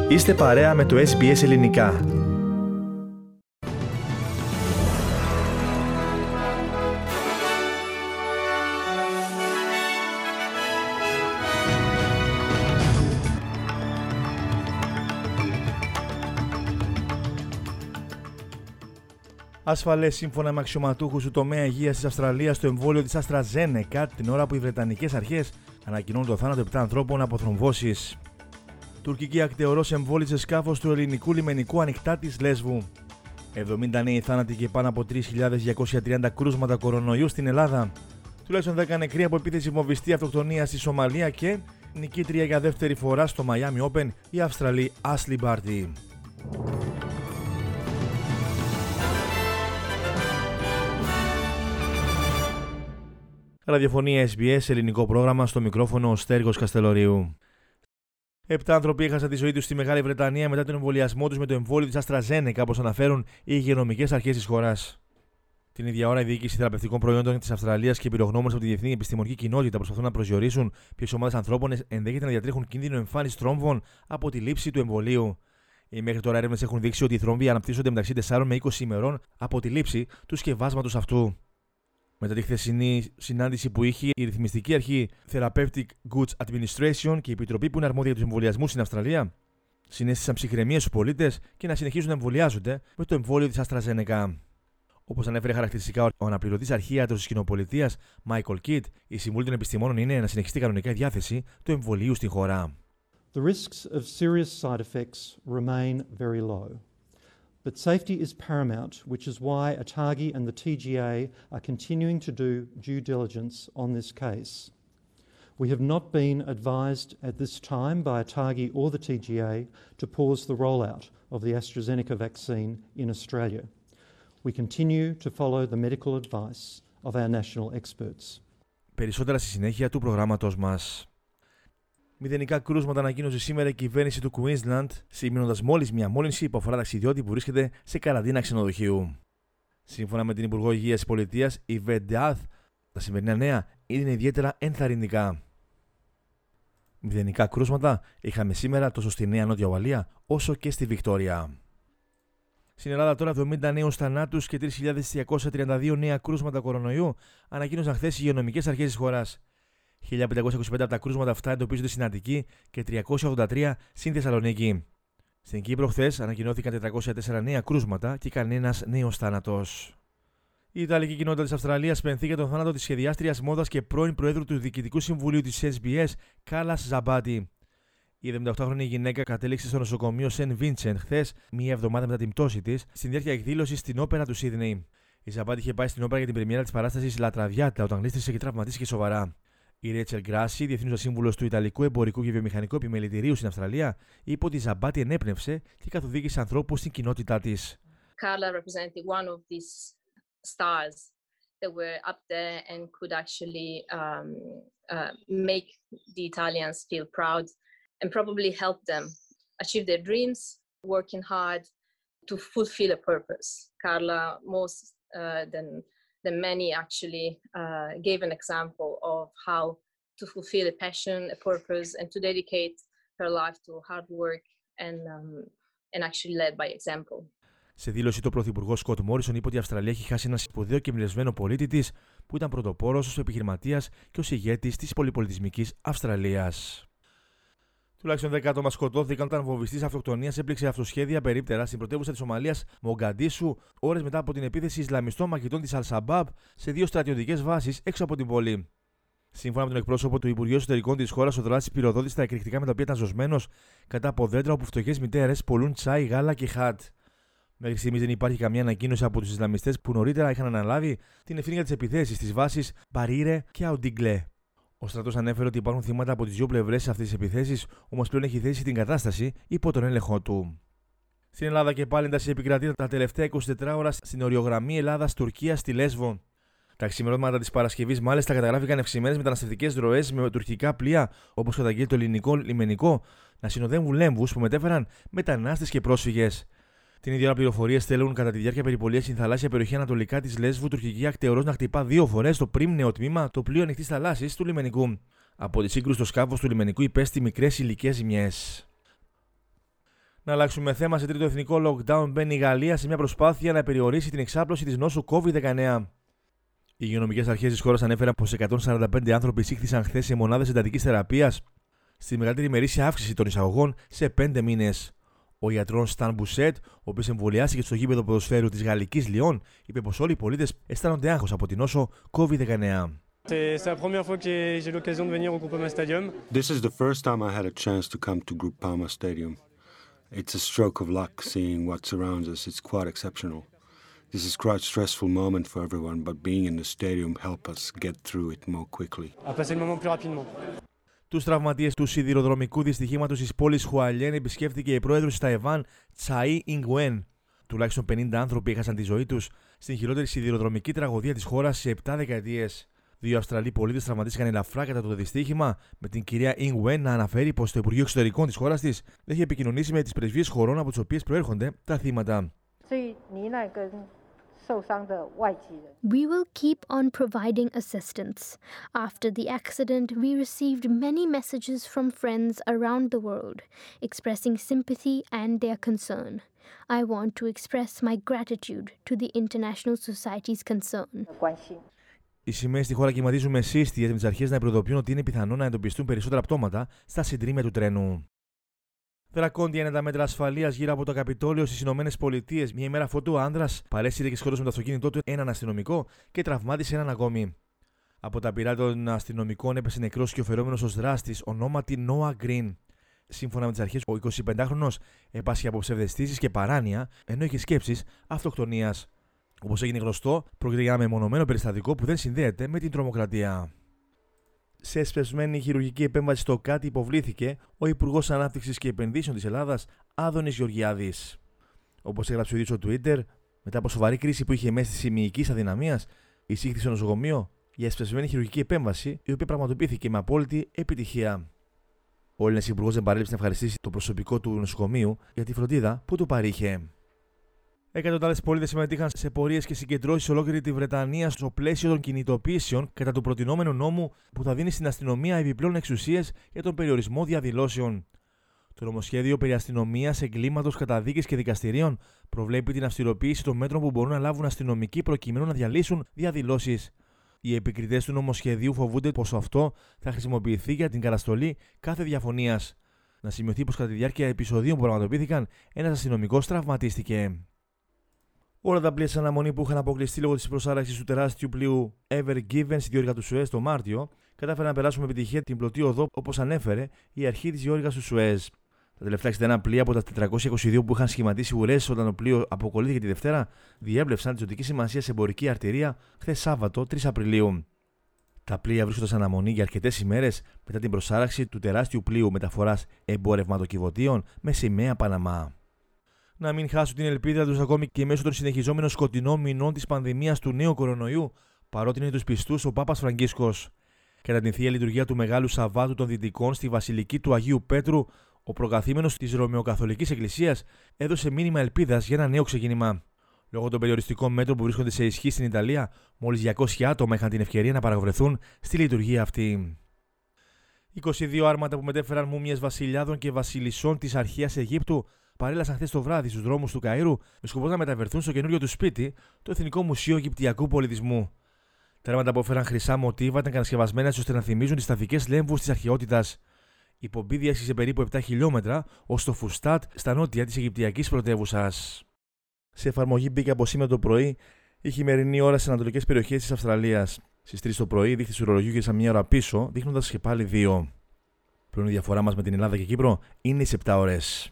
Είστε παρέα με το SBS Ελληνικά. Ασφαλές σύμφωνα με αξιωματούχους του τομέα υγείας της Αυστραλίας το εμβόλιο της AstraZeneca την ώρα που οι Βρετανικές αρχές ανακοινώνουν το θάνατο 7 ανθρώπων από θρομβώσεις. Τουρκική ακτεωρός εμβόλισε σκάφος του ελληνικού λιμενικού ανοιχτά της Λέσβου. 70 νέοι θάνατοι και πάνω από 3.230 κρούσματα κορονοϊού στην Ελλάδα. Τουλάχιστον 10 νεκροί από επίθεση βομβιστή αυτοκτονία στη Σομαλία και νικήτρια για δεύτερη φορά στο Miami Open η Αυστραλή Ashley Barty. Ραδιοφωνία SBS, ελληνικό πρόγραμμα, στο μικρόφωνο ο Στέργος Καστελορίου. 7 άνθρωποι έχασαν τη ζωή τους στη Μεγάλη Βρετανία μετά τον εμβολιασμό τους με το εμβόλιο της AstraZeneca, όπως αναφέρουν οι υγειονομικές αρχές της χώρας. Την ίδια ώρα, η διοίκηση θεραπευτικών προϊόντων της Αυστραλίας και πυρογνώμονες από τη διεθνή επιστημονική κοινότητα προσπαθούν να προσδιορίσουν ποιες ομάδες ανθρώπων ενδέχεται να διατρέχουν κίνδυνο εμφάνισης θρόμβων από τη λήψη του εμβολίου. Οι μέχρι τώρα έρευνες έχουν δείξει ότι οι θρόμβοι αναπτύσσονται μεταξύ 4 με 20 ημερών από τη λήψη του σκευάσματος αυτού. Μετά τη χθεσινή συνάντηση που είχε η ρυθμιστική αρχή Therapeutic Goods Administration και η επιτροπή που είναι αρμόδια για τους εμβολιασμούς στην Αυστραλία, συνέστησαν ψυχραιμία στους πολίτες και να συνεχίζουν να εμβολιάζονται με το εμβόλιο της AstraZeneca. Όπως ανέφερε χαρακτηριστικά ο αναπληρωτής αρχίατρος της κοινοπολιτείας Michael Kidd, η συμβουλή των επιστημόνων είναι να συνεχιστεί κανονικά η διάθεση του εμβολίου στην χώρα. The risks of serious side effects remain very low. But safety is paramount, which is why ATAGI and the TGA are continuing to do due diligence on this case. We have not been advised at this time by ATAGI or the TGA to pause the rollout of the AstraZeneca vaccine in Australia. We continue to follow the medical advice of our national experts. Περισσότερα στη συνέχεια του προγράμματος μας. Μηδενικά κρούσματα ανακοίνωσε σήμερα η κυβέρνηση του Queensland, σημειώνοντας μόλις μια μόλυνση που αφορά ταξιδιώτη που βρίσκεται σε καραντίνα ξενοδοχείου. Σύμφωνα με την Υπουργό Υγείας της Πολιτείας, η Veddath, τα σημερινά νέα είναι ιδιαίτερα ενθαρρυντικά. Μηδενικά κρούσματα είχαμε σήμερα τόσο στη Νέα Νότια Ουαλία όσο και στη Βικτόρια. Στην Ελλάδα τώρα 70 νέους θανάτους και 3.232 νέα κρούσματα κορονοϊού ανακοίνωσαν χθες οι υγειονομικές αρχές της χώρας. 1.525 από τα κρούσματα αυτά εντοπίζονται στην Αττική και 383 στην Θεσσαλονίκη. Στην Κύπρο χθες ανακοινώθηκαν 404 νέα κρούσματα και κανένας νέος θάνατος. Η Ιταλική κοινότητα της Αυστραλίας πενθεί για τον θάνατο της σχεδιάστριας μόδας και πρώην Προέδρου του Διοικητικού Συμβουλίου της SBS, Κάλας Ζαμπάτη. Η 78χρονη γυναίκα κατέληξε στο νοσοκομείο Σεν Βίντσεντ χθες, μία εβδομάδα μετά την πτώση της, στην διάρκεια εκδήλωσης στην όπερα του Σίδνεϊ. Η Ζαμπάτη είχε πάει στην όπερα για την πρεμιέρα της παράστασης La Traviata όταν γλίστρισε και τραυματίστηκε σοβαρά. Η Ρέτσελ Γκράση, διεθνής σύμβουλος του Ιταλικού Εμπορικού και Βιομηχανικού Επιμελητηρίου στην Αυστραλία, είπε ότι η Ζαμπάτη ενέπνευσε και καθοδήγησε ανθρώπους στην κοινότητά της. Carla represented one of these stars that were up there and could actually make the Italians feel proud and probably help them achieve their dreams, working hard to fulfill a purpose. Carla, most than many actually gave an example of how to fulfill a passion, a purpose, and to dedicate her life to hard work and actually led by example. Σε δήλωση, το Πρωθυπουργό Σκοτ Μόρισον είπε ότι η Αυστραλία έχει χάσει ένα σπουδαίο και εμπνευσμένο πολίτη της που ήταν πρωτοπόρος ως επιχειρηματίας και ως ηγέτης της πολυπολιτισμικής Αυστραλίας. Τουλάχιστον 10 άτομα σκοτώθηκαν όταν βομβιστής αυτοκτονίας έπληξε αυτοσχέδια περίπτερα στην πρωτεύουσα της Σομαλίας, Μογκαντίσου, ώρες μετά από την επίθεση Ισλαμιστών μαχητών της Al-Shabaab σε 2 στρατιωτικές βάσεις έξω από την πόλη. Σύμφωνα με τον εκπρόσωπο του Υπουργείου Εσωτερικών της χώρας, ο δράστης πυροδότησε τα εκρηκτικά με τα οποία ήταν ζωσμένος κατά από δέντρα όπου φτωχές μητέρες πωλούν τσάι, γάλα και χατ. Μέχρι στιγμής δεν υπάρχει καμία ανακοίνωση από τους Ισλαμιστές που νωρίτερα είχαν αναλάβει την ευθύνη για τις επιθέσεις στις βάσεις Μπαρίρε και Αουντίγκλε. Ο στρατός ανέφερε ότι υπάρχουν θύματα από τις δύο πλευρές σε αυτές τις επιθέσεις, όμως πλέον έχει θέσει την κατάσταση υπό τον έλεγχό του. Στην Ελλάδα και πάλι ένταση επικρατεί τα τελευταία 24 ώρα στην οριογραμμή Ελλάδας-Τουρκίας στη Λέσβο. Τα ξημερώματα της Παρασκευής μάλιστα καταγράφηκαν ευξημένες μεταναστευτικές ροές με τουρκικά πλοία, όπως καταγγείλει το ελληνικό λιμενικό, να συνοδεύουν λέμβους που μετέφεραν μετανάστες και πρόσφυγες. Την ίδια ώρα, πληροφορίες στέλνουν κατά τη διάρκεια περιπολίας στην θαλάσσια περιοχή ανατολικά της Λέσβου τουρκική ακτεωρός να χτυπά 2 φορές το πρίμνεο τμήμα το πλοίο ανοιχτής θαλάσσης του λιμενικού. Από τη σύγκρουση, το σκάφος του λιμενικού υπέστη μικρές υλικές ζημιές. Να αλλάξουμε θέμα. Σε τρίτο εθνικό lockdown μπαίνει η Γαλλία σε μια προσπάθεια να περιορίσει την εξάπλωση της νόσου COVID-19. Οι υγειονομικές αρχές της χώρας ανέφεραν πως 145 άνθρωποι εισήχθησαν χθες σε μονάδες εντατικής θεραπείας, στη μεγαλύτερη ημερήσια αύξηση των εισαγωγών σε 5 μήνες. Ο ιατρός Stan Bousset, ο οποίος εμβολιάστηκε στο γήπεδο ποδοσφαίρου της γαλλικής Λιόν, είπε πως όλοι οι πολίτες αισθάνονται άγχος από την νόσο COVID-19. C'est la première fois que j'ai l'occasion de venir au Groupama Stadium. This is the first time I had a chance to come to Groupama Stadium. It's a stroke of luck seeing what surrounds us. It's quite exceptional. This is quite a stressful moment for everyone, but being in the stadium help us get through it more quickly. À passer le moment plus rapidement. Τους τραυματίες του σιδηροδρομικού δυστυχήματος της πόλης Χουαλιέν επισκέφθηκε η πρόεδρος της Ταϊβάν, Τσαΐ Ινγκουέν. Τουλάχιστον 50 άνθρωποι έχασαν τη ζωή τους στην χειρότερη σιδηροδρομική τραγωδία της χώρας σε 7 δεκαετίες. 2 Αυστραλοί πολίτες τραυματίστηκαν ελαφρά κατά το δυστύχημα, με την κυρία Ινγκουέν να αναφέρει πως το Υπουργείο Εξωτερικών της χώρας της δεν έχει επικοινωνήσει με τις πρεσβείες χωρών από τις οποίες προέρχονται τα θύματα. We will keep on providing assistance. After the accident, we received many messages from friends around the world, expressing sympathy and their concern. I want to express my gratitude to the international society's concern. Οι σημαίες στη χώρα κυματίζουν με σύστιες με τις αρχές να προειδοποιούν ότι είναι πιθανό να εντοπιστούν περισσότερα πτώματα στα συντρίμμια του τρένου. Δρακόντια είναι τα μέτρα ασφαλείας γύρω από το Καπιτόλιο στις Ηνωμένες Πολιτείες. Μια ημέρα αφότου ο άνδρας παρέσυρε και σκότωσε με το αυτοκίνητό του έναν αστυνομικό και τραυμάτισε έναν ακόμη. Από τα πυρά των αστυνομικών έπεσε νεκρός και ο φερόμενος ως δράστης, ονόματι Νόα Γκριν. Σύμφωνα με τις αρχές, ο 25χρονος έπασχε από ψευδαισθήσεις και παράνοια, ενώ είχε σκέψεις αυτοκτονίας. Όπως έγινε γνωστό, πρόκειται για ένα μεμονωμένο περιστατικό που δεν συνδέεται με την τρομοκρατία. Σε εσπευσμένη χειρουργική επέμβαση στο Κάτι υποβλήθηκε ο Υπουργός Ανάπτυξης και Επενδύσεων της Ελλάδας, Άδωνης Γεωργιάδης. Όπως έγραψε ο ίδιος στο Twitter, μετά από σοβαρή κρίση που είχε μέση της μυϊκής αδυναμίας, εισήχθη στο νοσοκομείο για εσπευσμένη χειρουργική επέμβαση, η οποία πραγματοποιήθηκε με απόλυτη επιτυχία. Ο Έλληνας Υπουργός δεν παρέλειψε να ευχαριστήσει το προσωπικό του νοσοκομείου για τη φροντίδα που του παρήχε. Εκατοντάδες πολίτες συμμετείχαν σε πορείες και συγκεντρώσεις σε ολόκληρη τη Βρετανία στο πλαίσιο των κινητοποιήσεων κατά του προτινόμενου νόμου που θα δίνει στην αστυνομία επιπλέον εξουσίες για τον περιορισμό διαδηλώσεων. Το νομοσχέδιο περί αστυνομίας, εγκλήματος, καταδίκης και δικαστηρίων προβλέπει την αυστηροποίηση των μέτρων που μπορούν να λάβουν αστυνομικοί προκειμένου να διαλύσουν διαδηλώσεις. Οι επικριτές του νομοσχεδίου φοβούνται πως αυτό θα χρησιμοποιηθεί για την καταστολή κάθε διαφωνίας. Να σημειωθεί πως κατά τη διάρκεια επεισοδίων που πραγματοποιήθηκαν, ένας αστυνομικός τραυματίστηκε. Όλα τα πλοία σε αναμονή που είχαν αποκλειστεί λόγω της προσάραξης του τεράστιου πλοίου Ever Given στη διόρυγα του Σουέζ το Μάρτιο, κατάφεραν να περάσουν με επιτυχία την πλωτή οδό όπως ανέφερε η αρχή της διόρυγας του Σουέζ. Τα τελευταία 61 πλοία από τα 422 που είχαν σχηματίσει ουρές όταν το πλοίο αποκολλήθηκε τη Δευτέρα διέβλεψαν τη ζωτική σημασία σε εμπορική αρτηρία χθες Σάββατο 3 Απριλίου. Τα πλοία βρίσκονται σε αναμονή για αρκετές ημέρες μετά την προσάραξη του τεράστιου πλοίου μεταφοράς εμπορευματοκιβωτίων με σημαία Παναμά. Να μην χάσουν την ελπίδα τους ακόμη και μέσω των συνεχιζόμενων σκοτεινών μηνών της πανδημίας του νέου κορονοϊού, παρότι είναι τους πιστούς ο Πάπας Φραγκίσκος. Κατά την θεία λειτουργία του Μεγάλου Σαββάτου των Δυτικών στη Βασιλική του Αγίου Πέτρου, ο προκαθήμενος της Ρωμαιοκαθολικής Εκκλησίας έδωσε μήνυμα ελπίδας για ένα νέο ξεκίνημα. Λόγω των περιοριστικών μέτρων που βρίσκονται σε ισχύ στην Ιταλία, μόλις 200 άτομα είχαν την ευκαιρία να παραβρεθούν στη λειτουργία αυτή. 22 άρματα που μετέφεραν μούμιες βασιλιάδων και βασιλισσών της αρχαίας Αιγύπτου παρέλασαν χθες το βράδυ στους δρόμους του Καΐρου με σκοπό να μεταφερθούν στο καινούριο του σπίτι, το Εθνικό Μουσείο Αιγυπτιακού Πολιτισμού. Τα άρματα που έφεραν χρυσά μοτίβα ήταν κατασκευασμένα ώστε να θυμίζουν τις ταφικές λέμβους της αρχαιότητας. Η πομπή διέσχισε περίπου 7 χιλιόμετρα ως το Φουστάτ στα νότια της Αιγυπτιακής πρωτεύουσας. Σε εφαρμογή μπήκε από σήμερα το πρωί η χειμερινή ώρα στις ανατολικές περιοχές της Αυστραλίας. Στις 3 το πρωί, δείχτης του ρολογιού γύρισαν μια ώρα πίσω, δείχνοντας και πάλι 2. Πλέον η διαφορά μας με την Ελλάδα και Κύπρο είναι στις 7 ώρες.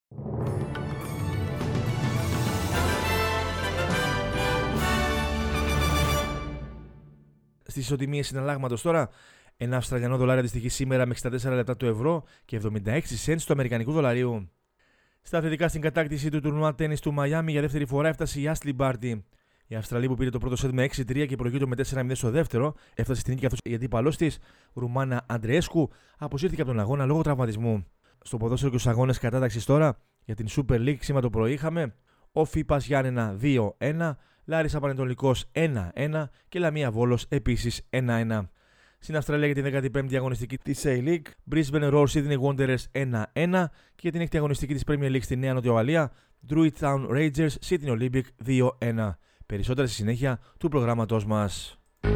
Στις ισοτιμίες συναλλάγματος τώρα, ένα Αυστραλιανό δολάριο αντιστοιχεί σήμερα με 64 λεπτά του ευρώ και 76 σέντς του Αμερικανικού δολαρίου. Στα θετικά στην κατάκτηση του τουρνουά τένις του Μαϊάμι για δεύτερη φορά έφτασε η Άσλι Μπάρτι. Η Αυστραλή που πήρε το πρώτο σετ με 6-3 και προηγείται με 4-0 στο δεύτερο, έφτασε στην νίκη καθώς η αντίπαλός της, Ρουμάνα Αντρέσκου, αποσύρθηκε από τον αγώνα λόγω τραυματισμού. Στο ποδόσφαιρο και στους αγώνες κατάταξης τώρα, για την Super League σήμερα το πρωί είχαμε ο Φίπας Γιάννενα 2-1, Λάρισα Πανετολικός 1-1 και Λαμία Βόλος επίσης 1-1. Στην Αυστραλία για την 15η αγωνιστική της A-League, Brisbane Roar Sydney Wanderers 1-1 και για την 6η αγωνιστική της Premier League στη Νέα Νότια Ουαλία, Druid Town Rangers Sydney Olympic 2-1. Περισσότερα στη συνέχεια του προγράμματός μας.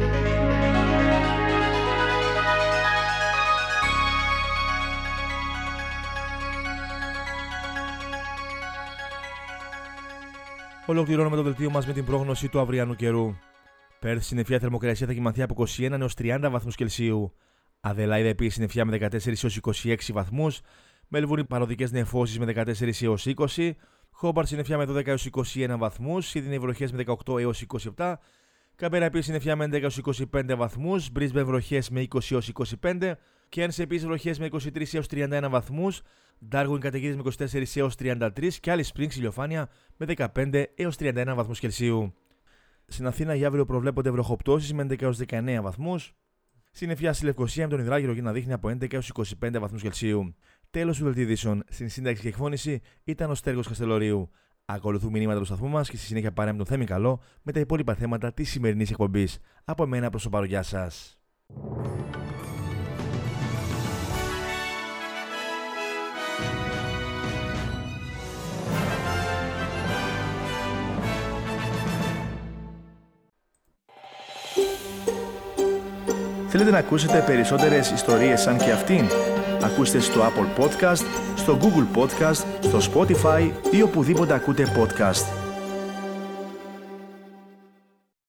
Ολοκληρώνουμε το δελτίο μας με την πρόγνωση του αυριανού καιρού. Πέρθ συννεφιά, θερμοκρασία θα κοιμανθεί από 21 έως 30 βαθμούς Κελσίου. Αδελάιδα επίσης συννεφιά με 14 έως 26 βαθμούς. Μέλβουρνη παροδικές νεφώσεις με 14 έως 20. Χόμπαρτ συννεφιά με 12 έως 21 βαθμούς. Σίδνεϊ βροχές με 18 έως 27. Καμπέρα επίσης συννεφιά με 11 έως 25 βαθμούς. Μπρίσμπεν βροχές με 20 έως 25. Κέρνς επίσης βροχές με 23 έως 31 βαθμούς. Ντάρουιν καταιγίδες με 24 έως 33 και Alice Springs ηλιοφάνεια με 15 έως 31 βαθμούς Κελσίου. Στην Αθήνα για αύριο προβλέπονται βροχοπτώσεις με 11 έως 19 βαθμούς. Συννεφιά στη Λευκοσία με τον υδράγυρο να δείχνει από 11 έως 25 βαθμούς Κελσίου. Τέλος του δελτίου ειδήσεων. Στην σύνταξη και εκφώνηση ήταν ο Στέργος Καστελορίου. Ακολουθούν μηνύματα του σταθμού μας και στη συνέχεια παρέμει τον Θέμη Καλό με τα υπόλοιπα θέματα της σημερινής εκπομπής. Από μένα προς το παρόν, γεια σας. Θέλετε να ακούσετε περισσότερες ιστορίες σαν και αυτήν? Ακούστε στο Apple Podcast, στο Google Podcast, στο Spotify ή οπουδήποτε ακούτε podcast.